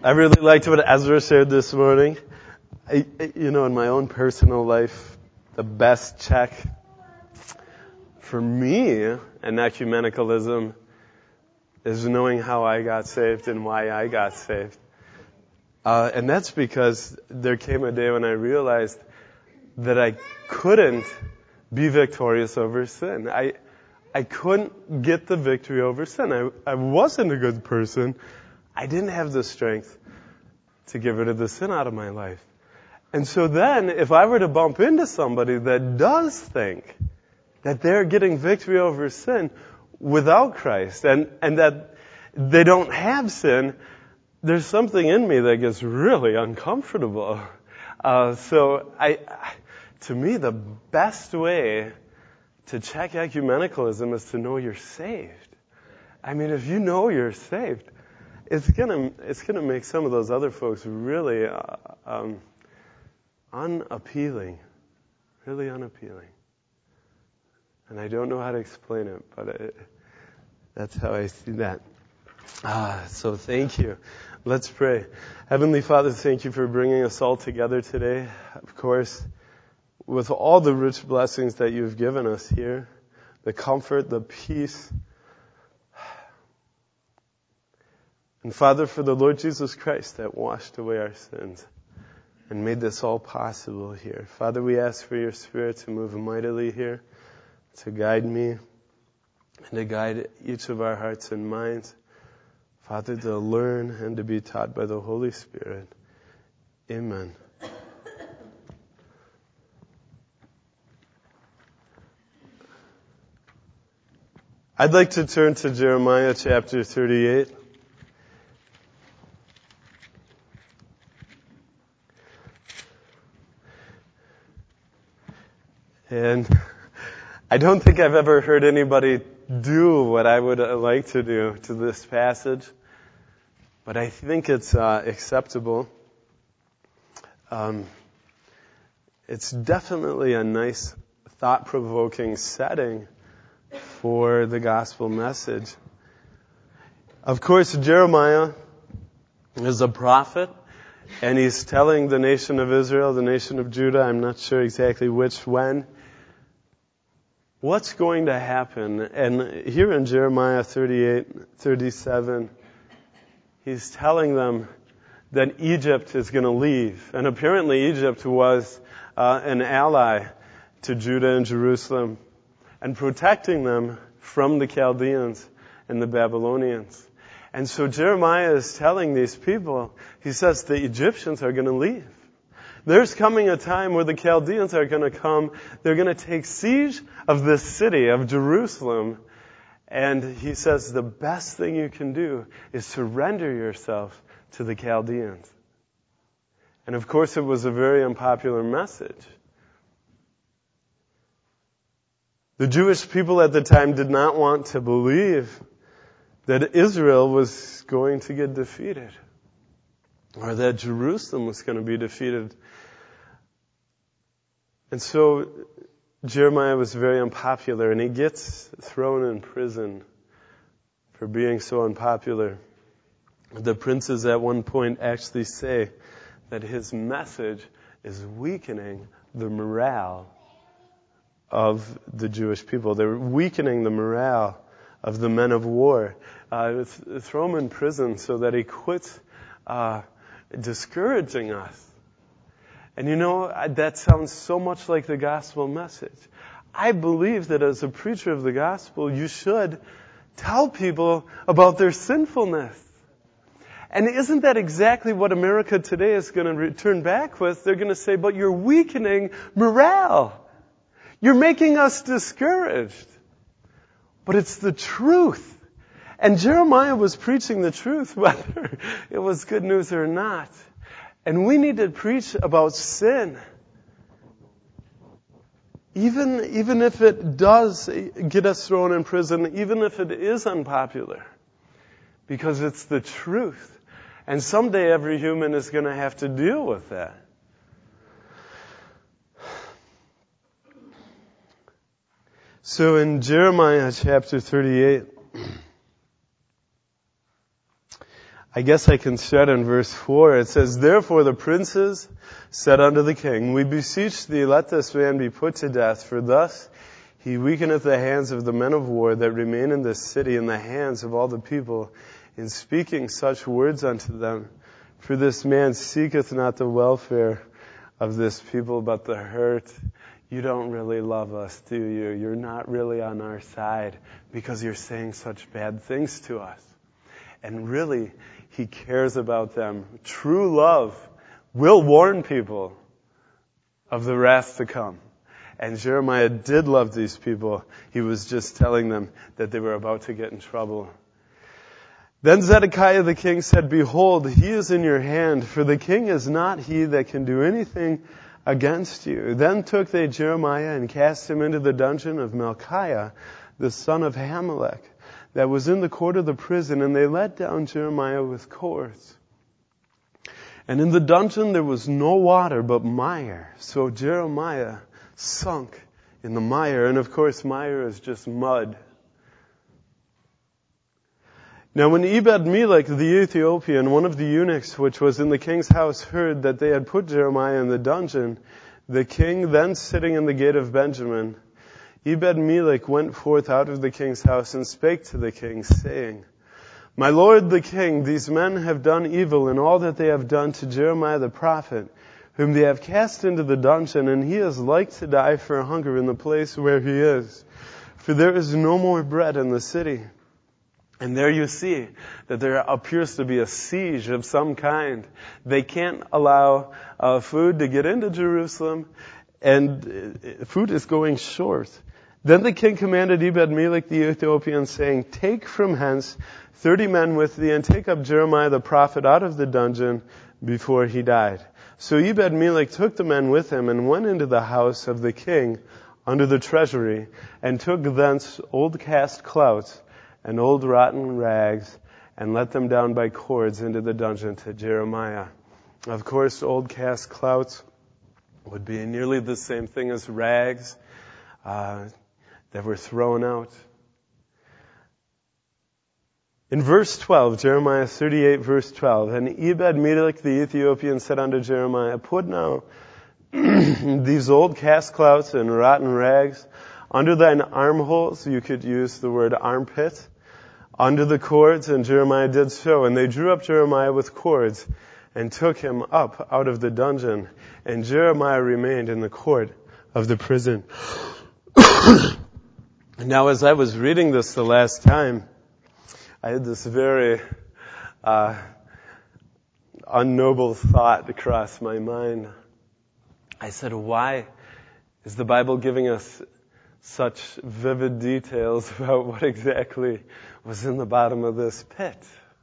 I really liked what Ezra shared this morning. In my own personal life, the best check for me in ecumenicalism is knowing how I got saved and why I got saved. And that's because there came a day when I realized that I couldn't be victorious over sin. I couldn't get the victory over sin. I wasn't a good person. I didn't have the strength to get rid of the sin out of my life. And so then, if I were to bump into somebody that does think that they're getting victory over sin without Christ, and that they don't have sin, there's something in me that gets really uncomfortable. To me, the best way to check ecumenicalism is to know you're saved. I mean, if you know you're saved, it's gonna make some of those other folks really unappealing, really unappealing. And I don't know how to explain it, but that's how I see that. So thank you. Let's pray. Heavenly Father, thank you for bringing us all together today. Of course, with all the rich blessings that you've given us here, the comfort, the peace. And Father, for the Lord Jesus Christ that washed away our sins and made this all possible here. Father, we ask for your Spirit to move mightily here, to guide me, and to guide each of our hearts and minds. Father, to learn and to be taught by the Holy Spirit. Amen. I'd like to turn to Jeremiah chapter 38. And I don't think I've ever heard anybody do what I would like to do to this passage, but I think it's acceptable. It's definitely a nice, thought-provoking setting for the gospel message. Of course, Jeremiah is a prophet, and he's telling the nation of Israel, the nation of Judah, I'm not sure exactly which, when, what's going to happen. And here in Jeremiah 38:37, he's telling them that Egypt is going to leave. And apparently Egypt was an ally to Judah and Jerusalem and protecting them from the Chaldeans and the Babylonians. And so Jeremiah is telling these people, he says the Egyptians are going to leave. There's coming a time where the Chaldeans are going to come. They're going to take siege of this city, of Jerusalem. And he says the best thing you can do is surrender yourself to the Chaldeans. And of course it was a very unpopular message. The Jewish people at the time did not want to believe that Israel was going to get defeated, or that Jerusalem was going to be defeated. And so Jeremiah was very unpopular, and he gets thrown in prison for being so unpopular. The princes at one point actually say that his message is weakening the morale of the Jewish people. They're weakening the morale of the men of war. Throw him in prison so that he quits discouraging us. And that sounds so much like the gospel message. I believe that as a preacher of the gospel, you should tell people about their sinfulness. And isn't that exactly what America today is going to return back with? They're going to say, but you're weakening morale. You're making us discouraged. But it's the truth. And Jeremiah was preaching the truth, whether it was good news or not. And we need to preach about sin. Even if it does get us thrown in prison, even if it is unpopular. Because it's the truth. And someday every human is going to have to deal with that. So in Jeremiah chapter 38, I guess I can start in verse 4. It says, "Therefore the princes said unto the king, We beseech thee, let this man be put to death, for thus he weakeneth the hands of the men of war that remain in this city, and the hands of all the people, in speaking such words unto them. For this man seeketh not the welfare of this people, but the hurt." You don't really love us, do you? You're not really on our side because you're saying such bad things to us. And really, he cares about them. True love will warn people of the wrath to come. And Jeremiah did love these people. He was just telling them that they were about to get in trouble. Then Zedekiah the king said, "Behold, he is in your hand, for the king is not he that can do anything against you." Then took they Jeremiah and cast him into the dungeon of Malchiah, the son of Hamelech, that was in the court of the prison, and they let down Jeremiah with cords. And in the dungeon there was no water but mire, so Jeremiah sunk in the mire. And of course, mire is just mud. Now when Ebed-Melech the Ethiopian, one of the eunuchs which was in the king's house, heard that they had put Jeremiah in the dungeon, the king then sitting in the gate of Benjamin, Ebed-Melech went forth out of the king's house and spake to the king, saying, "My lord the king, these men have done evil in all that they have done to Jeremiah the prophet, whom they have cast into the dungeon, and he is like to die for hunger in the place where he is. For there is no more bread in the city." And there you see that there appears to be a siege of some kind. They can't allow food to get into Jerusalem, and food is going short. Then the king commanded Ebed-Melech the Ethiopian, saying, "Take from hence 30 men with thee, and take up Jeremiah the prophet out of the dungeon before he died." So Ebed-Melech took the men with him, and went into the house of the king under the treasury, and took thence old cast clouts and old rotten rags, and let them down by cords into the dungeon to Jeremiah. Of course, old cast clouts would be nearly the same thing as rags that were thrown out. In verse 12, Jeremiah 38, verse 12, "And Ebed-Melech the Ethiopian said unto Jeremiah, Put now these old cast clouts and rotten rags under thine armholes." You could use the word armpit. "Under the cords," and Jeremiah did so. And they drew up Jeremiah with cords, and took him up out of the dungeon. And Jeremiah remained in the court of the prison. Now, as I was reading this the last time, I had this very unnoble thought cross my mind. I said, why is the Bible giving us such vivid details about what exactly was in the bottom of this pit?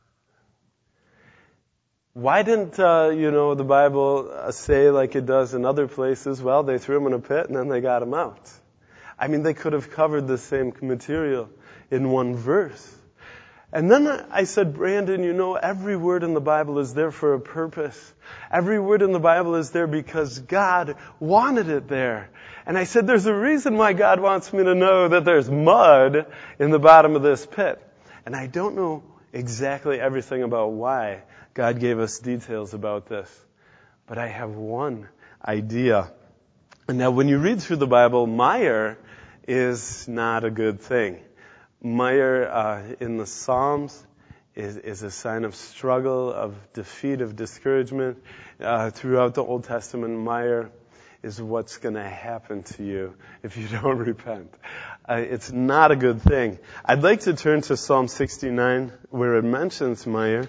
Why didn't, the Bible say like it does in other places, well, they threw him in a pit and then they got him out? I mean, they could have covered the same material in one verse. And then I said, Brandon, every word in the Bible is there for a purpose. Every word in the Bible is there because God wanted it there. And I said, there's a reason why God wants me to know that there's mud in the bottom of this pit. And I don't know exactly everything about why God gave us details about this. But I have one idea. And now when you read through the Bible, mire is not a good thing. Mire in the Psalms is a sign of struggle, of defeat, of discouragement. Throughout the Old Testament, mire is what's going to happen to you if you don't repent. It's not a good thing. I'd like to turn to Psalm 69, where it mentions mire.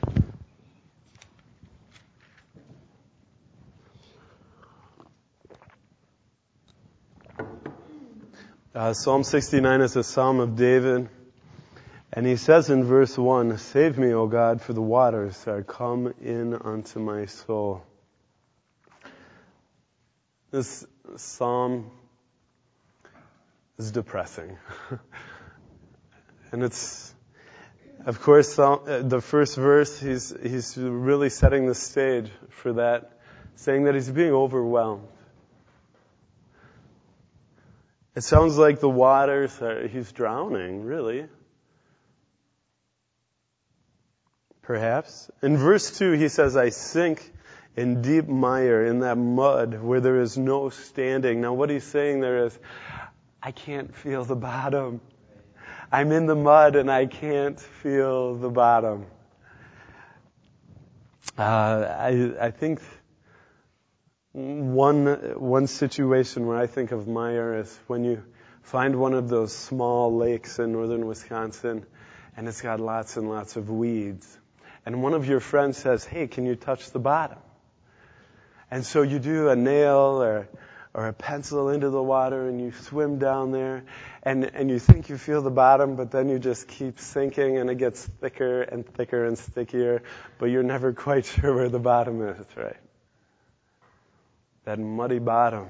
Psalm 69 is a psalm of David. And he says in verse 1, "Save me, O God, for the waters are come in unto my soul." This psalm is depressing. And it's, of course, the first verse, he's really setting the stage for that, saying that he's being overwhelmed. It sounds like the waters he's drowning, really. perhaps. In verse 2, he says, I sink in deep mire, in that mud where there is no standing. Now what he's saying there is, I can't feel the bottom. I'm in the mud and I can't feel the bottom. I think one situation where I think of mire is when you find one of those small lakes in northern Wisconsin and it's got lots and lots of weeds. And one of your friends says, hey, can you touch the bottom? And so you do a nail or a pencil into the water and you swim down there and you think you feel the bottom, but then you just keep sinking and it gets thicker and thicker and stickier, but you're never quite sure where the bottom is, right? That muddy bottom.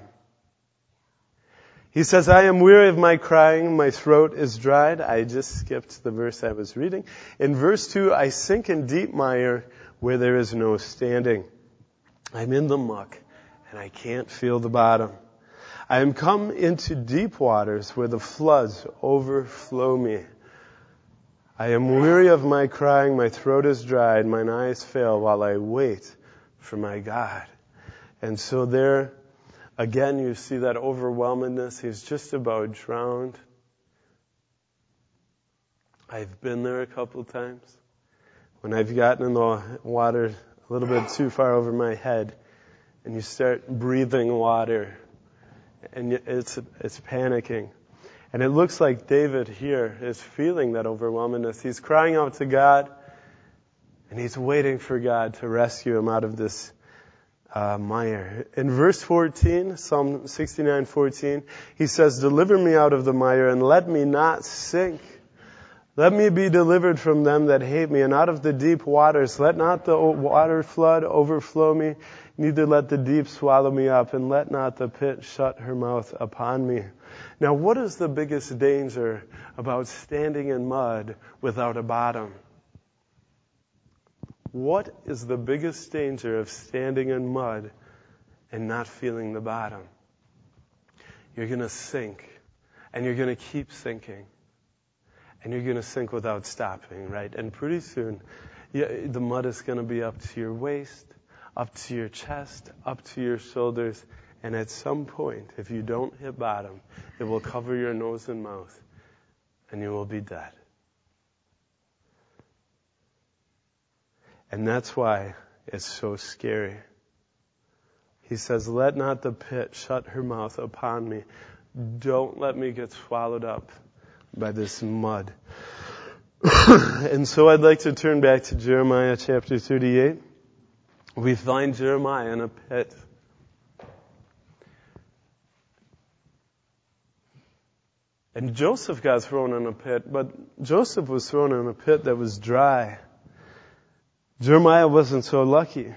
He says, I am weary of my crying, my throat is dried. I just skipped the verse I was reading. In verse 2, I sink in deep mire where there is no standing. I'm in the muck, and I can't feel the bottom. I am come into deep waters where the floods overflow me. I am weary of my crying, my throat is dried, mine eyes fail while I wait for my God. And so there, again, you see that overwhelmedness. He's just about drowned. I've been there a couple times. When I've gotten in the water a little bit too far over my head, and you start breathing water, and it's panicking. And it looks like David here is feeling that overwhelmedness. He's crying out to God, and he's waiting for God to rescue him out of this mire. In verse 14, Psalm 69:14, he says, deliver me out of the mire, and let me not sink. Let me be delivered from them that hate me, and out of the deep waters. Let not the water flood overflow me, neither let the deep swallow me up, and let not the pit shut her mouth upon me. Now, what is the biggest danger about standing in mud without a bottom? What is the biggest danger of standing in mud and not feeling the bottom? You're going to sink, and you're going to keep sinking. And you're going to sink without stopping, right? And pretty soon, the mud is going to be up to your waist, up to your chest, up to your shoulders. And at some point, if you don't hit bottom, it will cover your nose and mouth, and you will be dead. And that's why it's so scary. He says, let not the pit shut her mouth upon me. Don't let me get swallowed up by this mud. And so I'd like to turn back to Jeremiah chapter 38. We find Jeremiah in a pit. And Joseph got thrown in a pit, but Joseph was thrown in a pit that was dry. Jeremiah wasn't so lucky.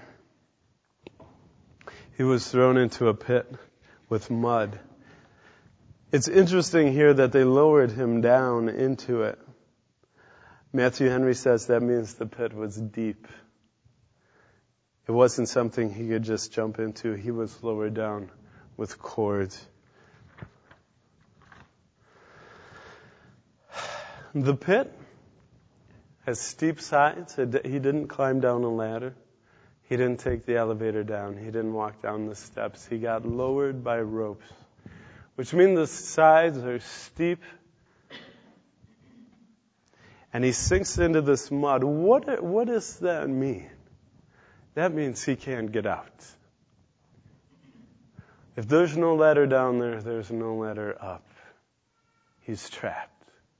He was thrown into a pit with mud. It's interesting here that they lowered him down into it. Matthew Henry says that means the pit was deep. It wasn't something he could just jump into. He was lowered down with cords. The pit has steep sides. He didn't climb down a ladder. He didn't take the elevator down. He didn't walk down the steps. He got lowered by ropes, which means the sides are steep. And he sinks into this mud. What does that mean? That means he can't get out. If there's no ladder down there, there's no ladder up. He's trapped.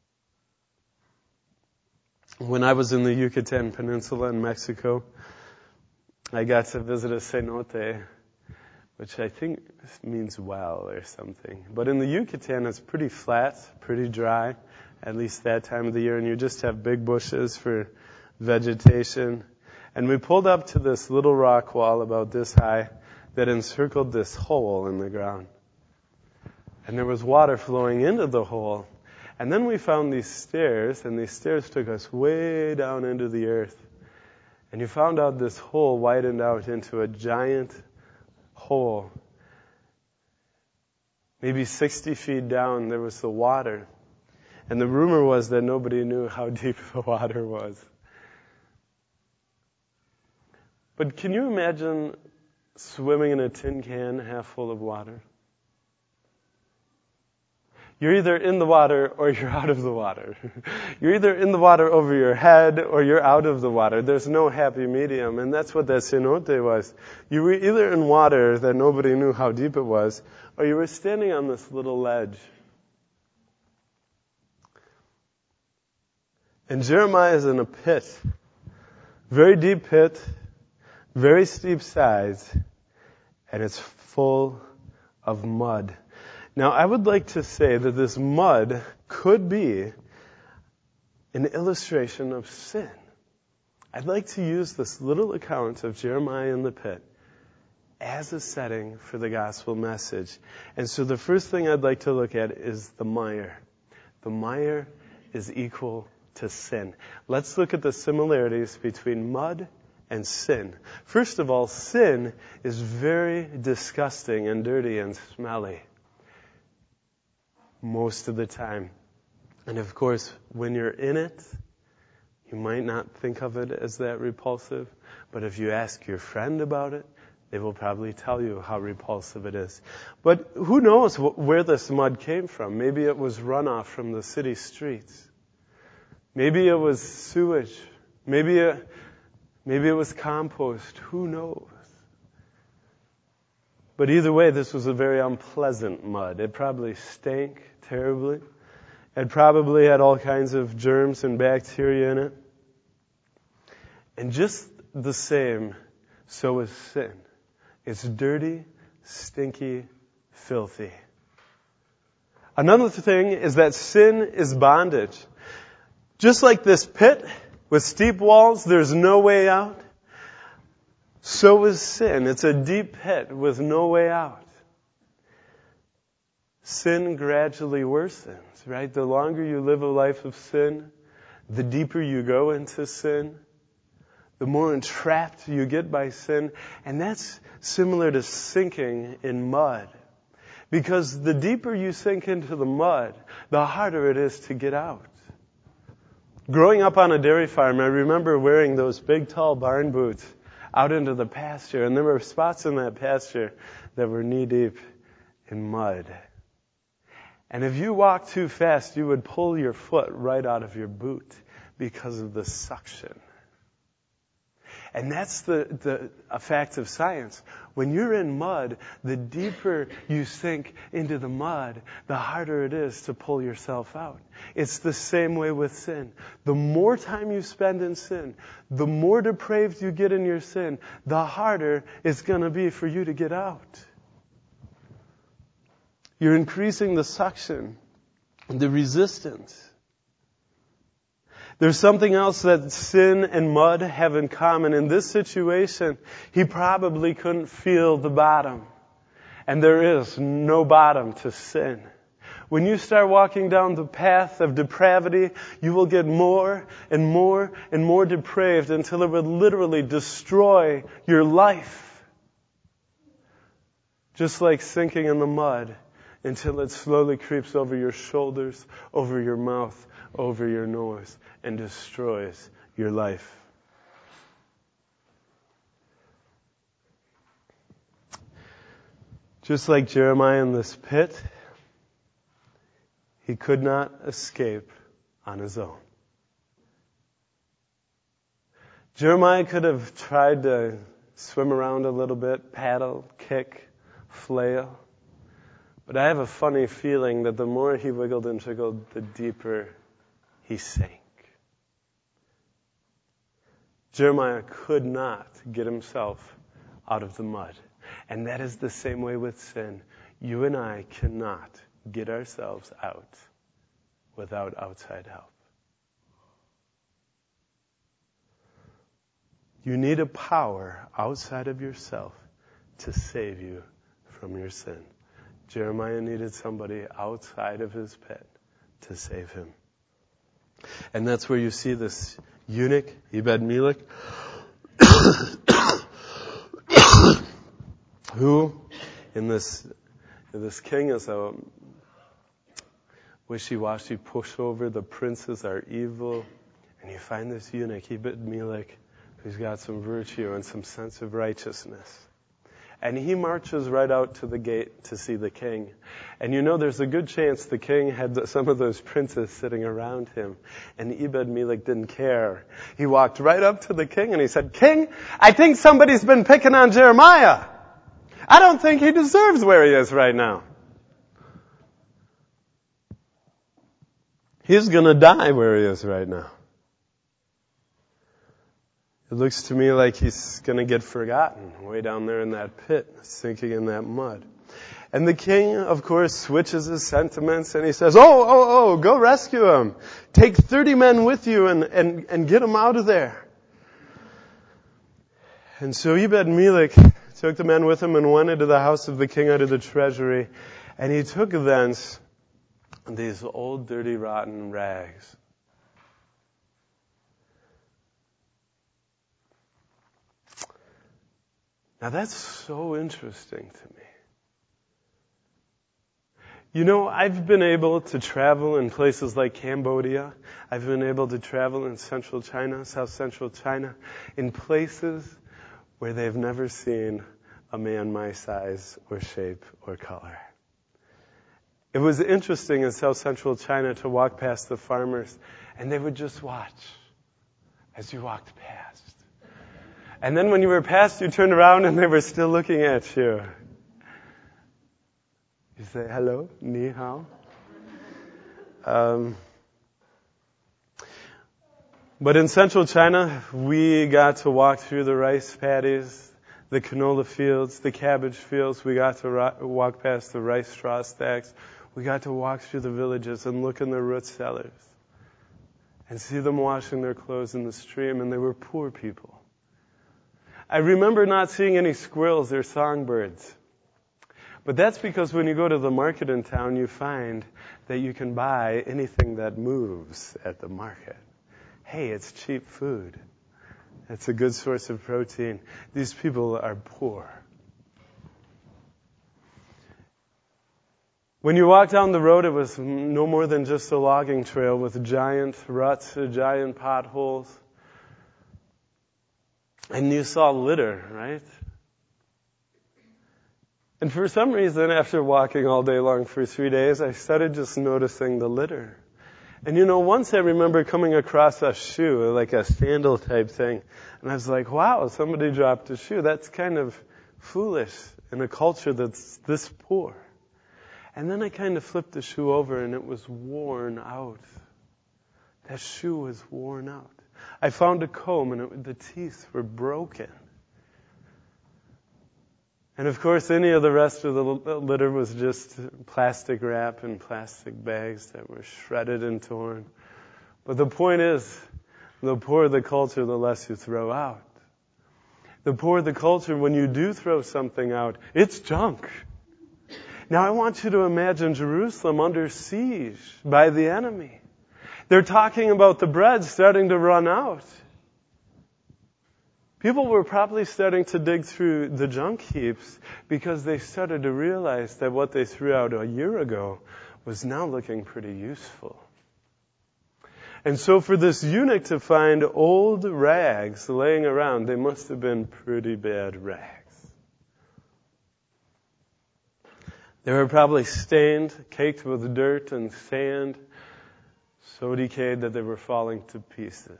When I was in the Yucatan Peninsula in Mexico, I got to visit a cenote, which I think means well or something. But in the Yucatan, it's pretty flat, pretty dry, at least that time of the year, and you just have big bushes for vegetation. And we pulled up to this little rock wall about this high that encircled this hole in the ground. And there was water flowing into the hole. And then we found these stairs, and these stairs took us way down into the earth. And you found out this hole widened out into a giant hole. Maybe 60 feet down, there was the water. And the rumor was that nobody knew how deep the water was. But can you imagine swimming in a tin can half full of water? You're either in the water or you're out of the water. You're either in the water over your head or you're out of the water. There's no happy medium, and that's what that cenote was. You were either in water that nobody knew how deep it was, or you were standing on this little ledge. And Jeremiah is in a pit, very deep pit, very steep sides, and it's full of mud. Now, I would like to say that this mud could be an illustration of sin. I'd like to use this little account of Jeremiah in the pit as a setting for the gospel message. And so the first thing I'd like to look at is the mire. The mire is equal to sin. Let's look at the similarities between mud and sin. First of all, sin is very disgusting and dirty and smelly most of the time. And of course, when you're in it, you might not think of it as that repulsive, but if you ask your friend about it, they will probably tell you how repulsive it is. But who knows where this mud came from? Maybe it was runoff from the city streets. Maybe it was sewage. Maybe it was compost. Who knows? But either way, this was a very unpleasant mud. It probably stank terribly. It probably had all kinds of germs and bacteria in it. And just the same, so is sin. It's dirty, stinky, filthy. Another thing is that sin is bondage. Just like this pit with steep walls, there's no way out. So is sin. It's a deep pit with no way out. Sin gradually worsens, right? The longer you live a life of sin, the deeper you go into sin, the more entrapped you get by sin. And that's similar to sinking in mud. Because the deeper you sink into the mud, the harder it is to get out. Growing up on a dairy farm, I remember wearing those big, tall barn boots out into the pasture, and there were spots in that pasture that were knee-deep in mud. And if you walked too fast, you would pull your foot right out of your boot because of the suction. And that's a fact of science. When you're in mud, the deeper you sink into the mud, the harder it is to pull yourself out. It's the same way with sin. The more time you spend in sin, the more depraved you get in your sin, the harder it's going to be for you to get out. You're increasing the suction, the resistance. There's something else that sin and mud have in common. In this situation, he probably couldn't feel the bottom. And there is no bottom to sin. When you start walking down the path of depravity, you will get more and more and more depraved until it will literally destroy your life. Just like sinking in the mud until it slowly creeps over your shoulders, over your mouth, over your nose, and destroys your life. Just like Jeremiah in this pit, he could not escape on his own. Jeremiah could have tried to swim around a little bit, paddle, kick, flail. But I have a funny feeling that the more he wiggled and jiggled, the deeper he sank. Jeremiah could not get himself out of the mud. And that is the same way with sin. You and I cannot get ourselves out without outside help. You need a power outside of yourself to save you from your sin. Jeremiah needed somebody outside of his pit to save him. And that's where you see this eunuch, Ebed-Melech, who in this king is a wishy-washy pushover. The princes are evil. And you find this eunuch, Ebed-Melech, who's got some virtue and some sense of righteousness. And he marches right out to the gate to see the king. And you know, there's a good chance the king had some of those princes sitting around him. And Ebed-Melech didn't care. He walked right up to the king and he said, "King, I think somebody's been picking on Jeremiah. I don't think he deserves where he is right now. He's going to die where he is right now. It looks to me like he's going to get forgotten way down there in that pit, sinking in that mud." And the king, of course, switches his sentiments and he says, Oh, go rescue him. Take 30 men with you and get him out of there. And so Ebed-Melech took the men with him and went into the house of the king out of the treasury. And he took thence these old, dirty, rotten rags. Now that's so interesting to me. You know, I've been able to travel in places like Cambodia. I've been able to travel in central China, south central China, in places where they've never seen a man my size or shape or color. It was interesting in south central China to walk past the farmers, and they would just watch as you walked past. And then when you were past, you turned around and they were still looking at you. You say, "Hello, ni hao." But in central China, we got to walk through the rice paddies, the canola fields, the cabbage fields. We got to walk past the rice straw stacks. We got to walk through the villages and look in the root cellars and see them washing their clothes in the stream, and they were poor people. I remember not seeing any squirrels or songbirds. But that's because when you go to the market in town, you find that you can buy anything that moves at the market. Hey, it's cheap food. It's a good source of protein. These people are poor. When you walked down the road, it was no more than just a logging trail with giant ruts, giant potholes. And you saw litter, right? And for some reason, after walking all day long for 3 days, I started just noticing the litter. And you know, once I remember coming across a shoe, like a sandal type thing, and I was like, wow, somebody dropped a shoe. That's kind of foolish in a culture that's this poor. And then I kind of flipped the shoe over and it was worn out. That shoe was worn out. I found a comb and the teeth were broken. And of course, any of the rest of the litter was just plastic wrap and plastic bags that were shredded and torn. But the point is, the poorer the culture, the less you throw out. The poorer the culture, when you do throw something out, it's junk. Now I want you to imagine Jerusalem under siege by the enemy. They're talking about the bread starting to run out. People were probably starting to dig through the junk heaps because they started to realize that what they threw out a year ago was now looking pretty useful. And so for this eunuch to find old rags laying around, they must have been pretty bad rags. They were probably stained, caked with dirt and sand, so decayed that they were falling to pieces.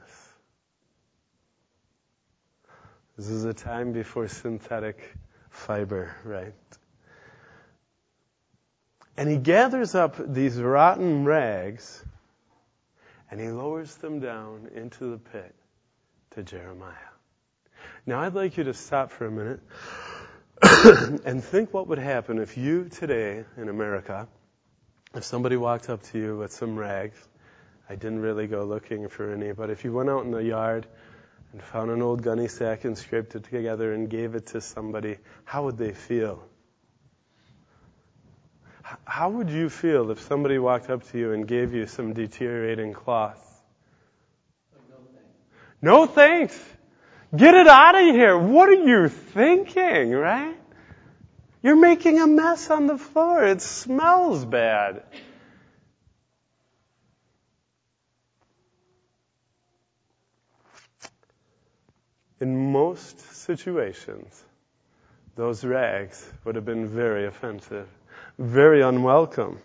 This is a time before synthetic fiber, right? And he gathers up these rotten rags and he lowers them down into the pit to Jeremiah. Now I'd like you to stop for a minute and think what would happen if you today in America, if somebody walked up to you with some rags. I didn't really go looking for any, but if you went out in the yard and found an old gunny sack and scraped it together and gave it to somebody, how would they feel? How would you feel if somebody walked up to you and gave you some deteriorating cloth? No thanks. Get it out of here. What are you thinking, right? You're making a mess on the floor. It smells bad. In most situations, those rags would have been very offensive, very unwelcome.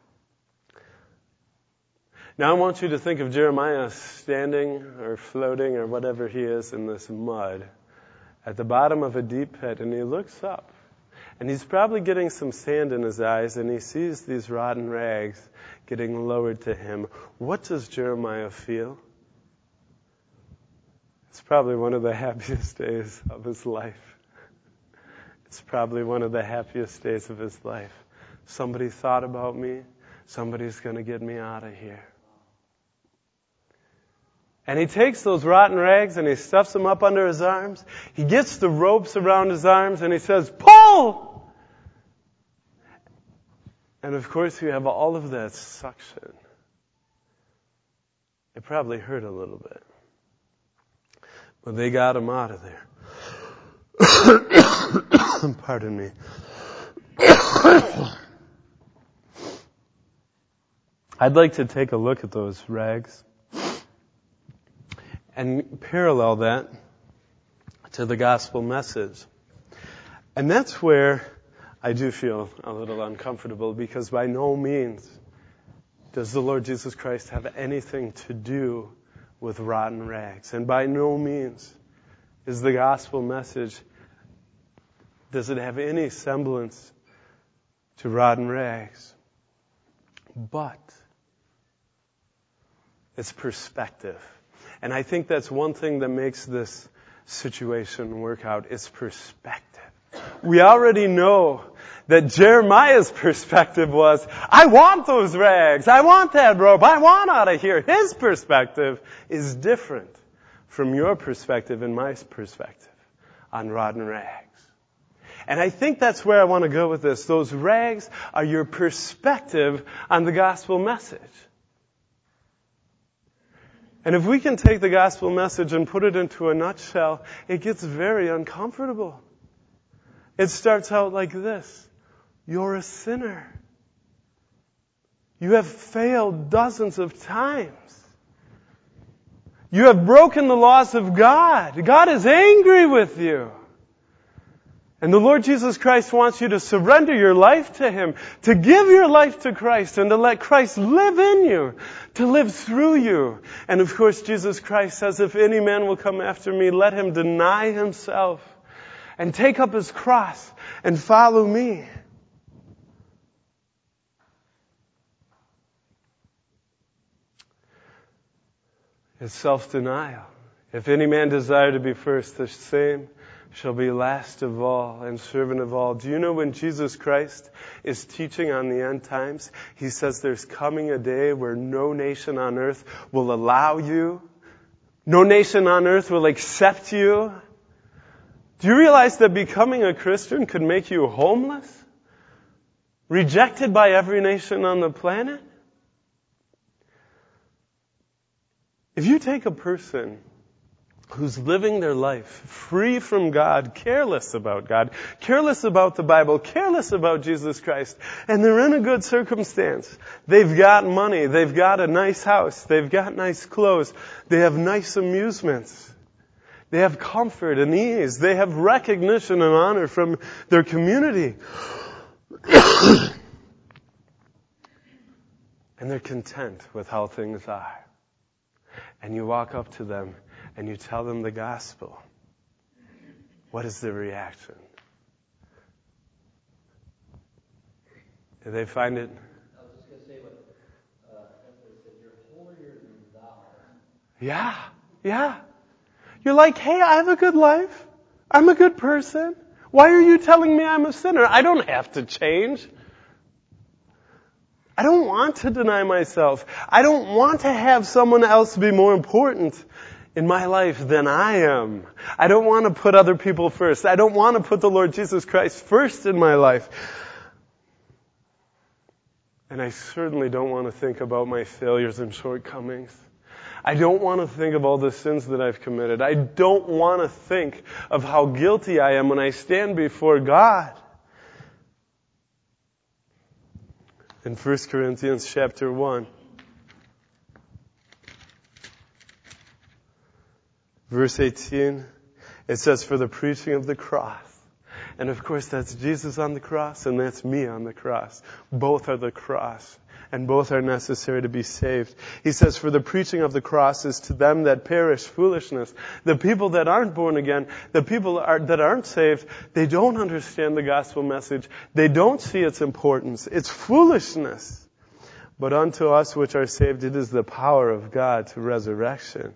Now I want you to think of Jeremiah standing or floating or whatever he is in this mud at the bottom of a deep pit, and he looks up. And he's probably getting some sand in his eyes, and he sees these rotten rags getting lowered to him. What does Jeremiah feel? It's probably one of the happiest days of his life. It's probably one of the happiest days of his life. Somebody thought about me. Somebody's going to get me out of here. And he takes those rotten rags and he stuffs them up under his arms. He gets the ropes around his arms and he says, "Pull!" And of course you have all of that suction. It probably hurt a little bit. But they got him out of there. Pardon me. I'd like to take a look at those rags and parallel that to the gospel message. And that's where I do feel a little uncomfortable, because by no means does the Lord Jesus Christ have anything to do with rotten rags. And by no means is the gospel message, does it have any semblance to rotten rags. But it's perspective. And I think that's one thing that makes this situation work out. It's perspective. We already know that Jeremiah's perspective was, I want those rags. I want that rope. I want out of here. His perspective is different from your perspective and my perspective on rotten rags. And I think that's where I want to go with this. Those rags are your perspective on the gospel message. And if we can take the gospel message and put it into a nutshell, it gets very uncomfortable. It starts out like this. You're a sinner. You have failed dozens of times. You have broken the laws of God. God is angry with you. And the Lord Jesus Christ wants you to surrender your life to Him, to give your life to Christ, and to let Christ live in you, to live through you. And of course, Jesus Christ says, if any man will come after me, let him deny himself and take up his cross and follow me. It's self-denial. If any man desire to be first, the same shall be last of all and servant of all. Do you know when Jesus Christ is teaching on the end times, He says there's coming a day where no nation on earth will allow you, no nation on earth will accept you. Do you realize that becoming a Christian could make you homeless? Rejected by every nation on the planet? If you take a person who's living their life free from God, careless about the Bible, careless about Jesus Christ, and they're in a good circumstance. They've got money, they've got a nice house, they've got nice clothes, they have nice amusements, they have comfort and ease, they have recognition and honor from their community. And they're content with how things are. And you walk up to them and you tell them the gospel. What is their reaction? Do they find it? I was just going to say what Esther said, you're holier than thou. Yeah. You're like, hey, I have a good life. I'm a good person. Why are you telling me I'm a sinner? I don't have to change. I don't want to deny myself. I don't want to have someone else be more important in my life than I am. I don't want to put other people first. I don't want to put the Lord Jesus Christ first in my life. And I certainly don't want to think about my failures and shortcomings. I don't want to think of all the sins that I've committed. I don't want to think of how guilty I am when I stand before God. In 1 Corinthians chapter 1, verse 18, It says for the preaching of the cross. And of course that's Jesus on the cross and that's me on the cross. Both are the cross. And both are necessary to be saved. He says, for the preaching of the cross is to them that perish foolishness. The people that aren't born again, the people that aren't saved, they don't understand the gospel message. They don't see its importance. It's foolishness. But unto us which are saved, it is the power of God to resurrection.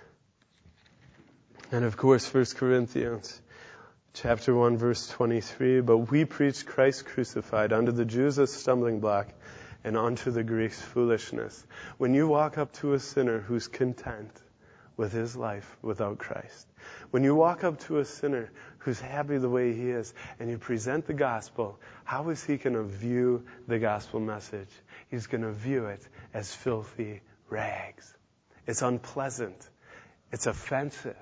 And of course, 1 Corinthians chapter 1, verse 23, but we preach Christ crucified, unto the Jews a stumbling block, and unto the Greeks foolishness. When you walk up to a sinner who's content with his life without Christ, when you walk up to a sinner who's happy the way he is, and you present the gospel, how is he going to view the gospel message? He's going to view it as filthy rags. It's unpleasant. It's offensive.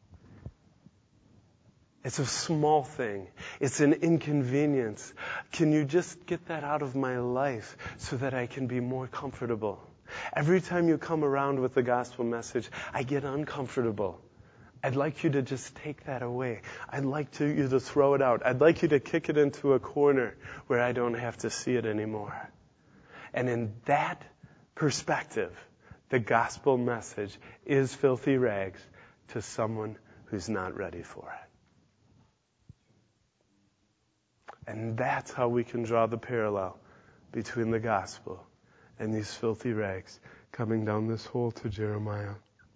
It's a small thing. It's an inconvenience. Can you just get that out of my life so that I can be more comfortable? Every time you come around with the gospel message, I get uncomfortable. I'd like you to just take that away. I'd like you to throw it out. I'd like you to kick it into a corner where I don't have to see it anymore. And in that perspective, the gospel message is filthy rags to someone who's not ready for it. And that's how we can draw the parallel between the gospel and these filthy rags coming down this hole to Jeremiah.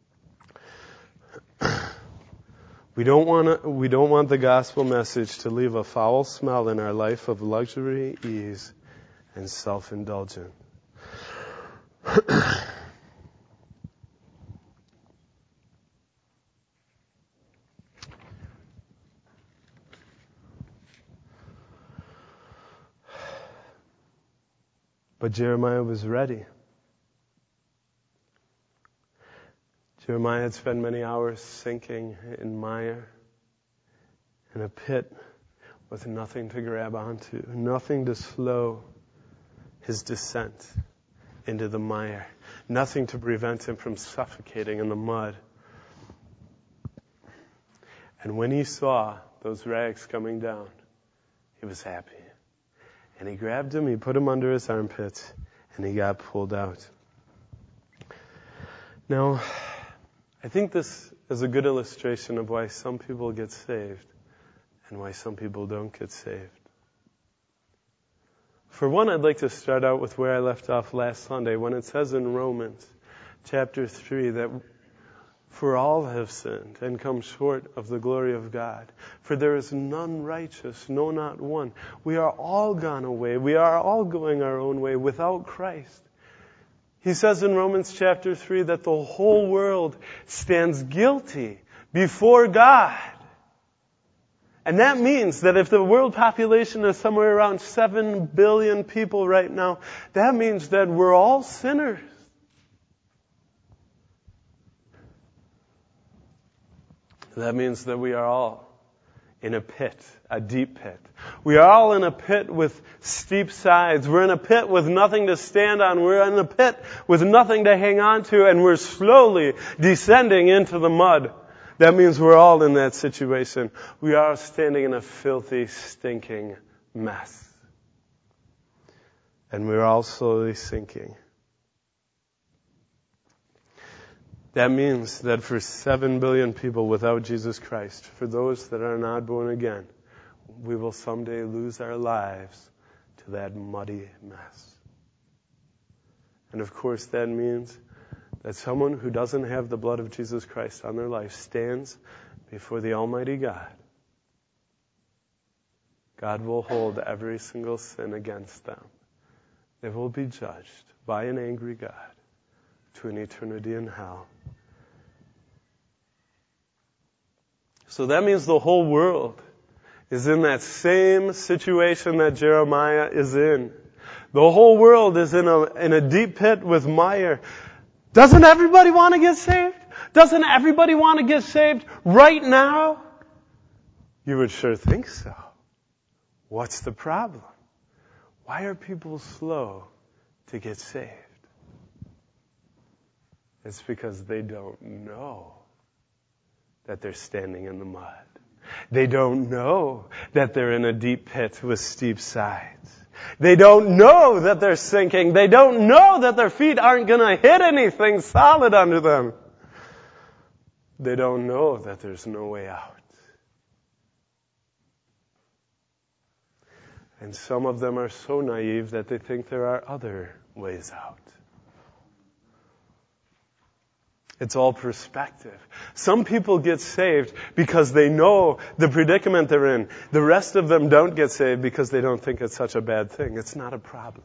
We don't want the gospel message to leave a foul smell in our life of luxury, ease, and self-indulgence. But Jeremiah was ready. Jeremiah had spent many hours sinking in mire, in a pit with nothing to grab onto, nothing to slow his descent into the mire, nothing to prevent him from suffocating in the mud. And when he saw those rags coming down, he was happy. And he grabbed him, he put him under his armpits, and he got pulled out. Now, I think this is a good illustration of why some people get saved and why some people don't get saved. For one, I'd like to start out with where I left off last Sunday, when it says in Romans chapter 3 that for all have sinned and come short of the glory of God. For there is none righteous, no, not one. We are all gone away. We are all going our own way without Christ. He says in Romans chapter 3 that the whole world stands guilty before God. And that means that if the world population is somewhere around 7 billion people right now, that means that we're all sinners. That means that we are all in a pit, a deep pit. We are all in a pit with steep sides. We're in a pit with nothing to stand on. We're in a pit with nothing to hang on to, and we're slowly descending into the mud. That means we're all in that situation. We are standing in a filthy, stinking mess. And we're all slowly sinking. That means that for 7 billion people without Jesus Christ, for those that are not born again, we will someday lose our lives to that muddy mess. And of course that means that someone who doesn't have the blood of Jesus Christ on their life stands before the Almighty God. God will hold every single sin against them. They will be judged by an angry God to an eternity in hell. So that means the whole world is in that same situation that Jeremiah is in. The whole world is in a deep pit with mire. Doesn't everybody want to get saved? Doesn't everybody want to get saved right now? You would sure think so. What's the problem? Why are people slow to get saved? It's because they don't know. that they're standing in the mud. They don't know that they're in a deep pit with steep sides. They don't know that they're sinking. They don't know that their feet aren't going to hit anything solid under them. They don't know that there's no way out. And some of them are so naive that they think there are other ways out. It's all perspective. Some people get saved because they know the predicament they're in. The rest of them don't get saved because they don't think it's such a bad thing. It's not a problem.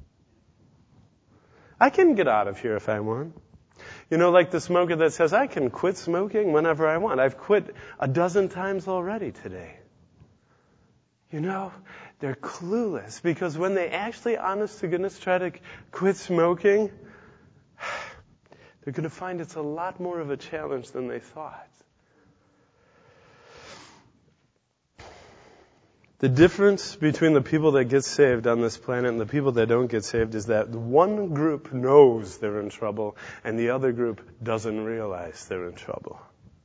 I can get out of here if I want. You know, like the smoker that says, I can quit smoking whenever I want. I've quit 12 times already today. You know, they're clueless because when they actually, honest to goodness, try to quit smoking, they're going to find it's a lot more of a challenge than they thought. The difference between the people that get saved on this planet and the people that don't get saved is that one group knows they're in trouble and the other group doesn't realize they're in trouble.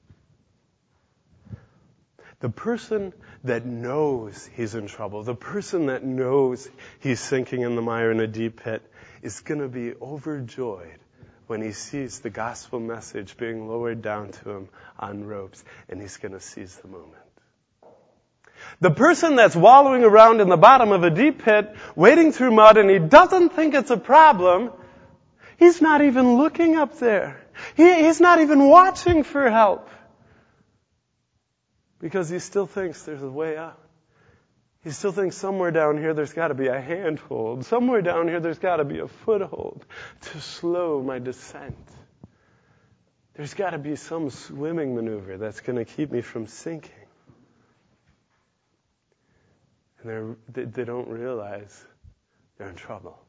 The person that knows he's in trouble, the person that knows he's sinking in the mire in a deep pit, is going to be overjoyed when he sees the gospel message being lowered down to him on ropes, and he's going to seize the moment. The person that's wallowing around in the bottom of a deep pit, wading through mud, and he doesn't think it's a problem, he's not even looking up there. He's not even watching for help. Because he still thinks there's a way out. He still thinks somewhere down here there's got to be a handhold. Somewhere down here there's got to be a foothold to slow my descent. There's got to be some swimming maneuver that's going to keep me from sinking. And they don't realize they're in trouble.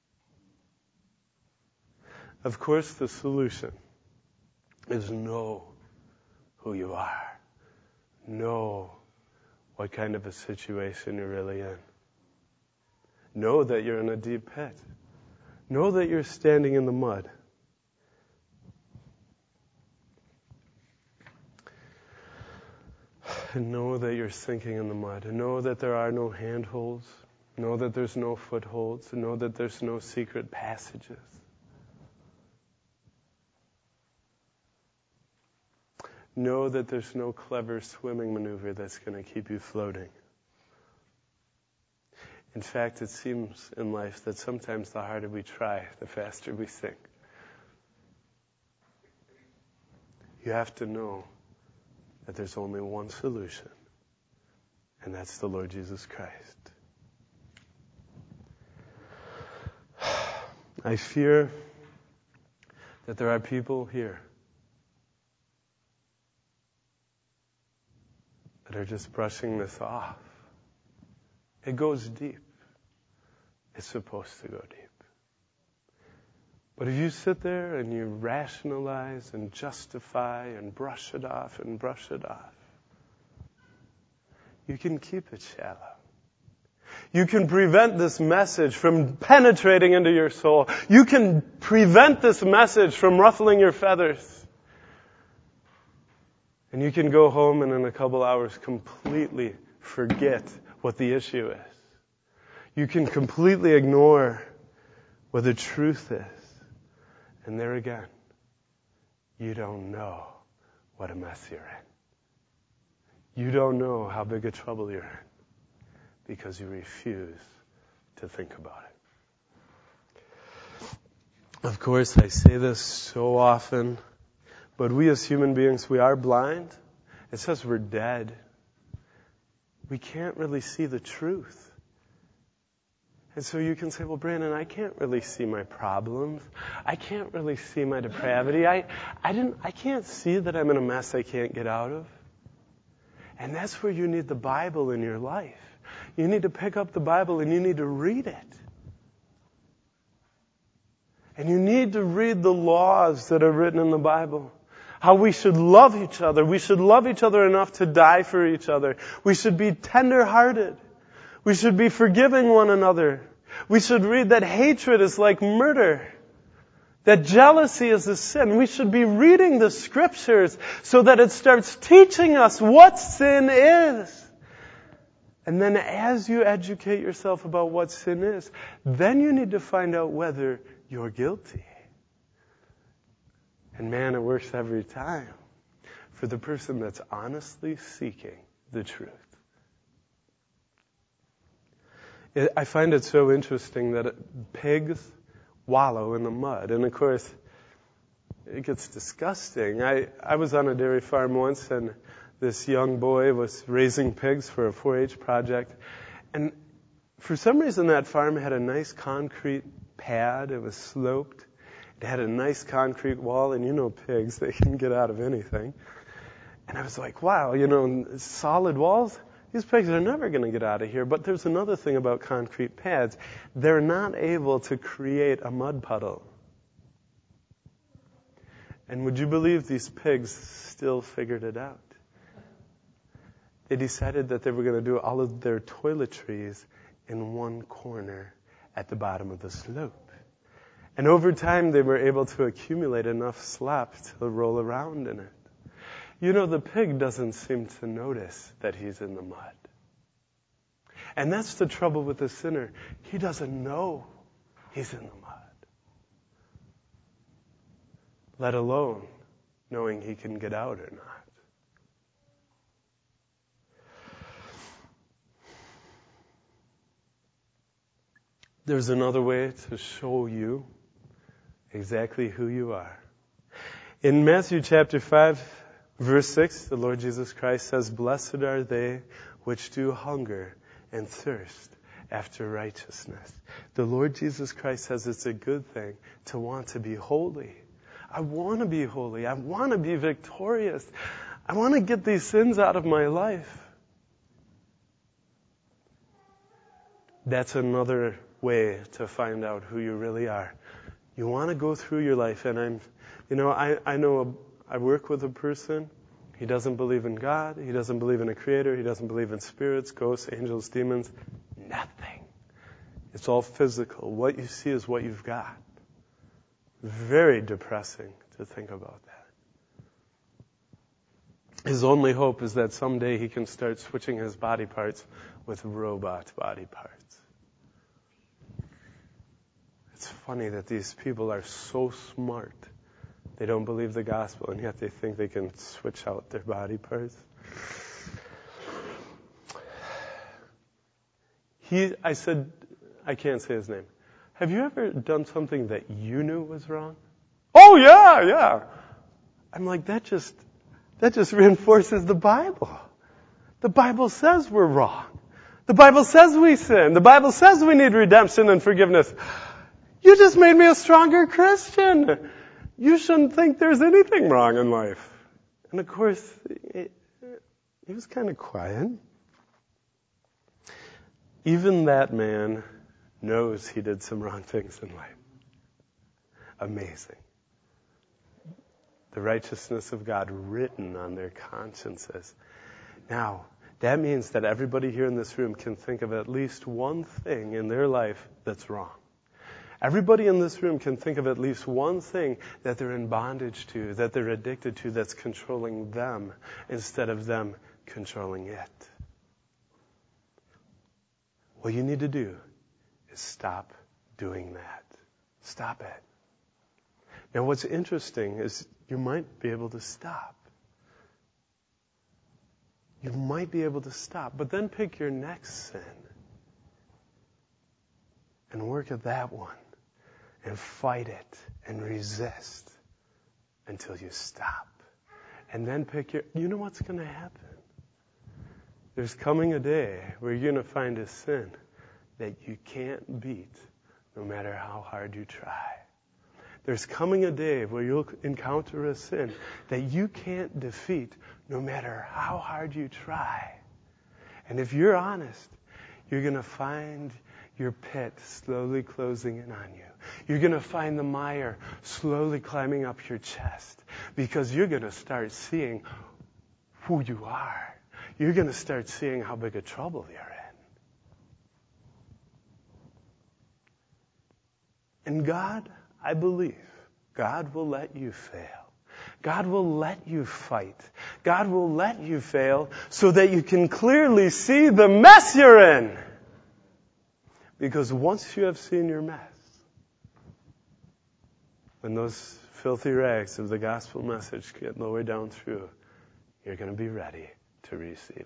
Of course, the solution is know who you are. Know what kind of a situation you're really in. Know that you're in a deep pit. Know that you're standing in the mud. And know that you're sinking in the mud. And know that there are no handholds. Know that there's no footholds. Know that there's no secret passages. Know that there's no clever swimming maneuver that's going to keep you floating. In fact, it seems in life that sometimes the harder we try, the faster we sink. You have to know that there's only one solution, and that's the Lord Jesus Christ. I fear that there are people here that are just brushing this off. It goes deep. It's supposed to go deep. But if you sit there and you rationalize and justify and brush it off, you can keep it shallow. You can prevent this message from penetrating into your soul. You can prevent this message from ruffling your feathers. And you can go home and in a couple hours completely forget what the issue is. You can completely ignore what the truth is. And there again, you don't know what a mess you're in. You don't know how big a trouble you're in because you refuse to think about it. Of course, I say this so often, but we as human beings, we are blind. It says we're dead. We can't really see the truth. And so you can say, well, Brandon, I can't really see my problems. I can't really see my depravity. I can't see that I'm in a mess I can't get out of. And that's where you need the Bible in your life. You need to pick up the Bible and you need to read it. And you need to read the laws that are written in the Bible. How we should love each other. We should love each other enough to die for each other. We should be tender-hearted. We should be forgiving one another. We should read that hatred is like murder. That jealousy is a sin. We should be reading the Scriptures so that it starts teaching us what sin is. And then as you educate yourself about what sin is, then you need to find out whether you're guilty. And man, it works every time for the person that's honestly seeking the truth. I find it so interesting that pigs wallow in the mud. And of course, it gets disgusting. I was on a dairy farm once, and this young boy was raising pigs for a 4-H project. And for some reason, that farm had a nice concrete pad. It was sloped. It had a nice concrete wall. And you know pigs, they can get out of anything. And I was like, wow, solid walls? These pigs are never going to get out of here. But there's another thing about concrete pads. They're not able to create a mud puddle. And would you believe these pigs still figured it out? They decided that they were going to do all of their toiletries in one corner at the bottom of the slope. And over time, they were able to accumulate enough slop to roll around in it. The pig doesn't seem to notice that he's in the mud. And that's the trouble with the sinner. He doesn't know he's in the mud, let alone knowing he can get out or not. There's another way to show you exactly who you are. In Matthew chapter 5, verse 6, the Lord Jesus Christ says, "Blessed are they which do hunger and thirst after righteousness." The Lord Jesus Christ says it's a good thing to want to be holy. I want to be holy. I want to be victorious. I want to get these sins out of my life. That's another way to find out who you really are. You want to go through your life, and I know I work with a person. He doesn't believe in God. He doesn't believe in a creator. He doesn't believe in spirits, ghosts, angels, demons. Nothing. It's all physical. What you see is what you've got. Very depressing to think about that. His only hope is that someday he can start switching his body parts with robot body parts. It's funny that these people are so smart. They don't believe the gospel, and yet they think they can switch out their body parts. I said, I can't say his name. Have you ever done something that you knew was wrong? Oh, yeah. I'm like, that just reinforces the Bible. The Bible says we're wrong. The Bible says we sin. The Bible says we need redemption and forgiveness. You just made me a stronger Christian. You shouldn't think there's anything wrong in life. And of course, he was kind of quiet. Even that man knows he did some wrong things in life. Amazing. The righteousness of God written on their consciences. Now, that means that everybody here in this room can think of at least one thing in their life that's wrong. Everybody in this room can think of at least one thing that they're in bondage to, that they're addicted to, that's controlling them instead of them controlling it. What you need to do is stop doing that. Stop it. Now, what's interesting is you might be able to stop. You might be able to stop, but then pick your next sin and work at that one. And fight it and resist until you stop. And then you know what's going to happen? There's coming a day where you're going to find a sin that you can't beat no matter how hard you try. There's coming a day where you'll encounter a sin that you can't defeat no matter how hard you try. And if you're honest, you're going to find your pit slowly closing in on you. You're going to find the mire slowly climbing up your chest because you're going to start seeing who you are. You're going to start seeing how big a trouble you're in. And God, I believe, God will let you fail. God will let you fight. God will let you fail so that you can clearly see the mess you're in. Because once you have seen your mess, when those filthy rags of the gospel message get lowered down through, you're going to be ready to receive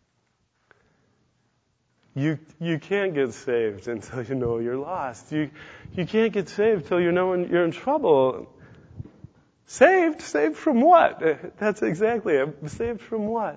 them. You can't get saved until you know you're lost. You can't get saved until you know you're in trouble. Saved? Saved from what? That's exactly it. Saved from what?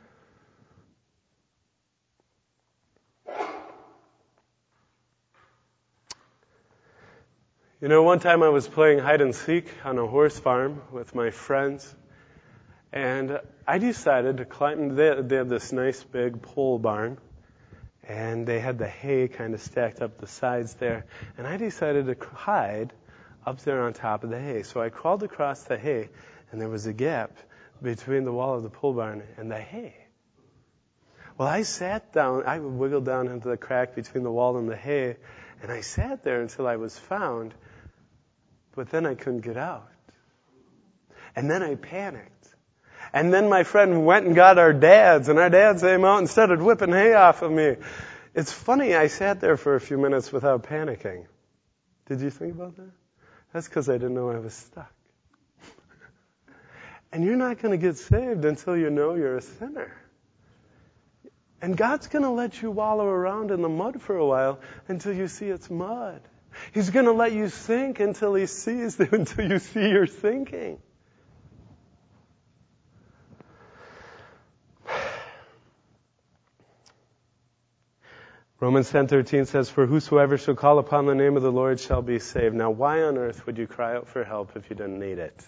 You know, one time I was playing hide and seek on a horse farm with my friends, and I decided to climb. They had this nice big pole barn, and they had the hay kind of stacked up the sides there, and I decided to hide up there on top of the hay. So I crawled across the hay, and there was a gap between the wall of the pole barn and the hay. Well, I sat down. I wiggled down into the crack between the wall and the hay, and I sat there until I was found. But then I couldn't get out. And then I panicked. And then my friend went and got our dads, and our dads came out and started whipping hay off of me. It's funny, I sat there for a few minutes without panicking. Did you think about that? That's because I didn't know I was stuck. And you're not going to get saved until you know you're a sinner. And God's going to let you wallow around in the mud for a while until you see it's mud. He's going to let you think until you see you're sinking. Romans 10:13 says, "For whosoever shall call upon the name of the Lord shall be saved." Now, why on earth would you cry out for help if you didn't need it?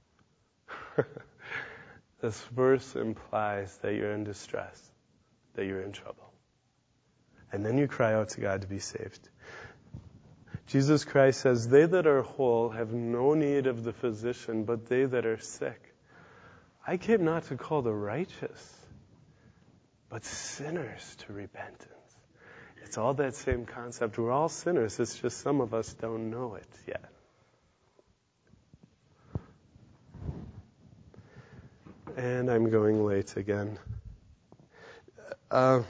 This verse implies that you're in distress, that you're in trouble. And then you cry out to God to be saved. Jesus Christ says, "They that are whole have no need of the physician, but they that are sick. I came not to call the righteous, but sinners to repentance." It's all that same concept. We're all sinners. It's just some of us don't know it yet. And I'm going late again. I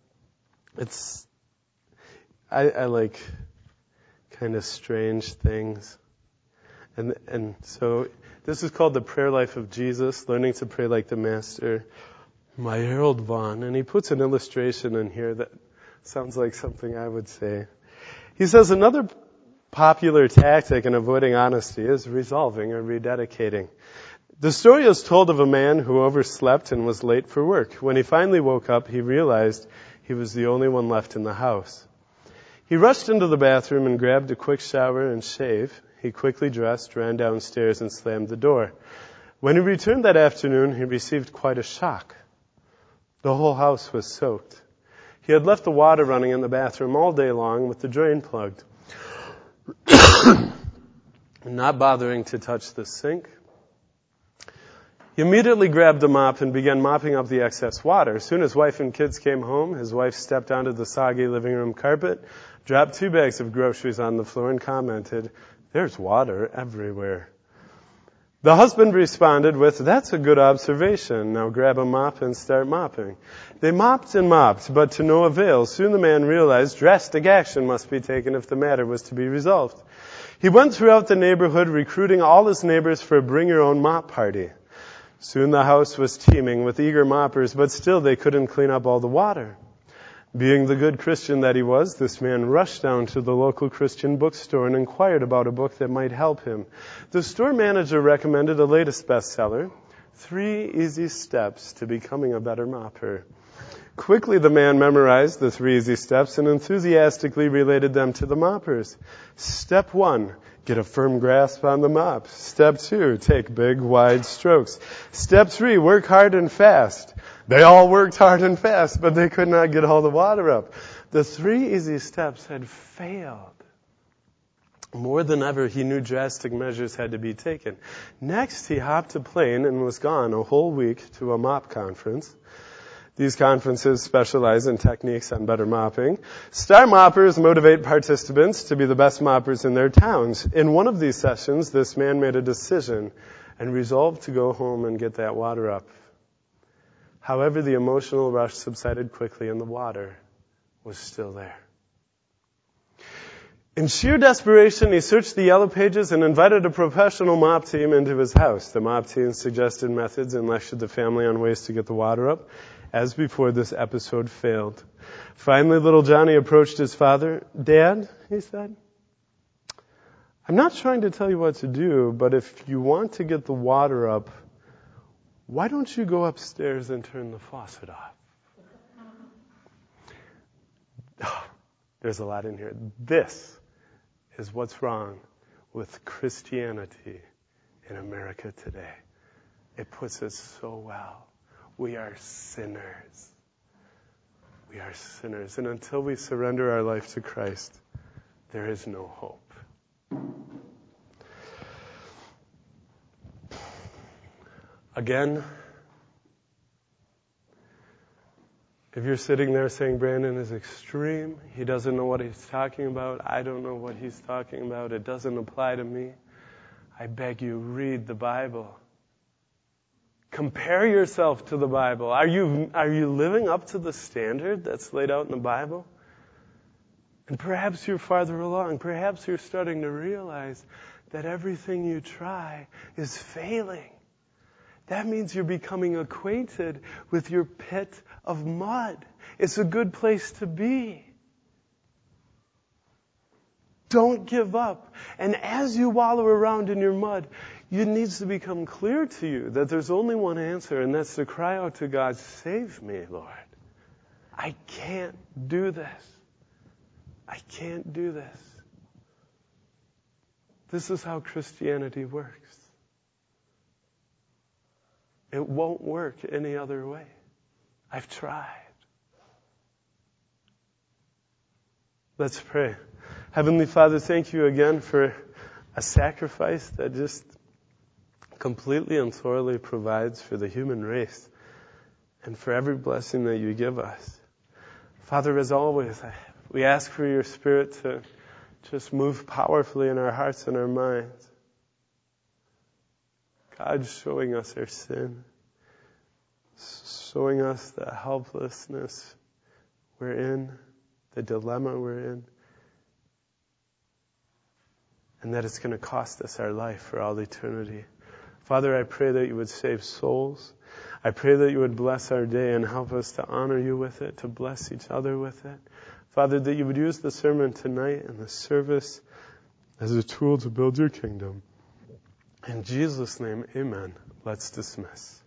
like kind of strange things. And so this is called the prayer life of Jesus, learning to pray like the Master, by Harold Vaughn. And he puts an illustration in here that sounds like something I would say. He says another popular tactic in avoiding honesty is resolving or rededicating. The story is told of a man who overslept and was late for work. When he finally woke up, he realized he was the only one left in the house. He rushed into the bathroom and grabbed a quick shower and shave. He quickly dressed, ran downstairs, and slammed the door. When he returned that afternoon, he received quite a shock. The whole house was soaked. He had left the water running in the bathroom all day long with the drain plugged, not bothering to touch the sink. He immediately grabbed a mop and began mopping up the excess water. As soon as wife and kids came home, his wife stepped onto the soggy living room carpet, dropped 2 bags of groceries on the floor, and commented, "There's water everywhere." The husband responded with, "That's a good observation. Now grab a mop and start mopping." They mopped and mopped, but to no avail. Soon the man realized drastic action must be taken if the matter was to be resolved. He went throughout the neighborhood recruiting all his neighbors for a bring-your-own-mop party. Soon the house was teeming with eager moppers, but still they couldn't clean up all the water. Being the good Christian that he was, this man rushed down to the local Christian bookstore and inquired about a book that might help him. The store manager recommended a latest bestseller, 3 Easy Steps to Becoming a Better Mopper. Quickly the man memorized the 3 easy steps and enthusiastically related them to the moppers. Step 1, get a firm grasp on the mop. Step 2, take big, wide strokes. Step 3, work hard and fast. They all worked hard and fast, but they could not get all the water up. The 3 easy steps had failed. More than ever, he knew drastic measures had to be taken. Next, he hopped a plane and was gone a whole week to a mop conference. These conferences specialize in techniques on better mopping. Star moppers motivate participants to be the best moppers in their towns. In one of these sessions, this man made a decision and resolved to go home and get that water up. However, the emotional rush subsided quickly and the water was still there. In sheer desperation, he searched the Yellow Pages and invited a professional mop team into his house. The mop team suggested methods and lectured the family on ways to get the water up. As before, this episode failed. Finally, little Johnny approached his father. "Dad," he said, "I'm not trying to tell you what to do, but if you want to get the water up, why don't you go upstairs and turn the faucet off?" Oh, there's a lot in here. This is what's wrong with Christianity in America today. It puts it so well. We are sinners. We are sinners. And until we surrender our life to Christ, there is no hope. Again, if you're sitting there saying Brandon is extreme, he doesn't know what he's talking about, I don't know what he's talking about, it doesn't apply to me, I beg you, read the Bible. Compare yourself to the Bible. Are you living up to the standard that's laid out in the Bible? And perhaps you're farther along. Perhaps you're starting to realize that everything you try is failing. That means you're becoming acquainted with your pit of mud. It's a good place to be. Don't give up. And as you wallow around in your mud, it needs to become clear to you that there's only one answer, and that's to cry out to God, "Save me, Lord. I can't do this. I can't do this." This is how Christianity works. It won't work any other way. I've tried. Let's pray. Heavenly Father, thank you again for a sacrifice that just completely and thoroughly provides for the human race and for every blessing that you give us. Father, as always, we ask for your Spirit to just move powerfully in our hearts and our minds. God, showing us our sin, showing us the helplessness we're in, the dilemma we're in, and that it's going to cost us our life for all eternity. Father, I pray that you would save souls. I pray that you would bless our day and help us to honor you with it, to bless each other with it. Father, that you would use the sermon tonight and the service as a tool to build your kingdom. In Jesus' name, amen. Let's dismiss.